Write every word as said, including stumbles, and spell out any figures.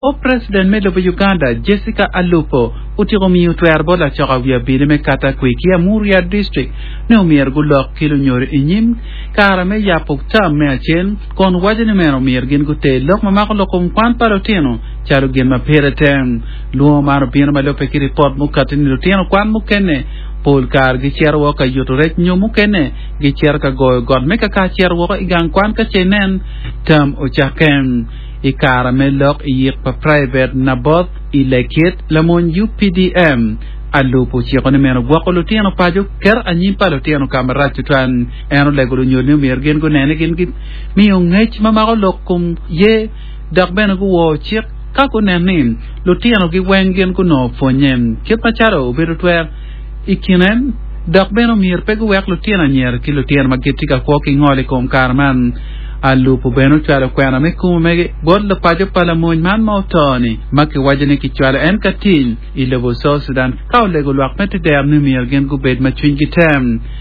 O President Melobo Uganda Jessica Alupo utiromi utwerbo la chawia bilime kata kwikia Muria District ne umier gulok kilo nyor inyim karame ya pokta me achen kon wajene mero mier gin gute lok mamako lokum kwan palotino charu gin ma pereten luo maro bino malope ki report mukatini lutino kwan mukene Paul kar gi cher wo ka yuto rek nyomu kene gi cher ka go god me ka ka cher wo igang kwan ka chenen tam o chaken ikara melok yik pa private na bot ilekit lamon U P D M alupo chiko ni meno gwako lutiano pajo ker anyim pa lutiano kamera chutuan eno legolo nyoni umirgen go nene gin gin mi ungech mamako lokum ye dakbeno go wo chik kako nenin lutiano gi wengen go no fonyem kit macharo ubiru twer ikinen dakbeno mir pego wek lutiano nyer ki lutiano magitika kwa ki ngoli kom karman alupo beno chwala kwana me kuma mege bod la pajo pala moñ man mautoni makki wajane ki chwala en katin ilebo so sudan kaw lego lwak meti der numier gen gubed ma chwingi tem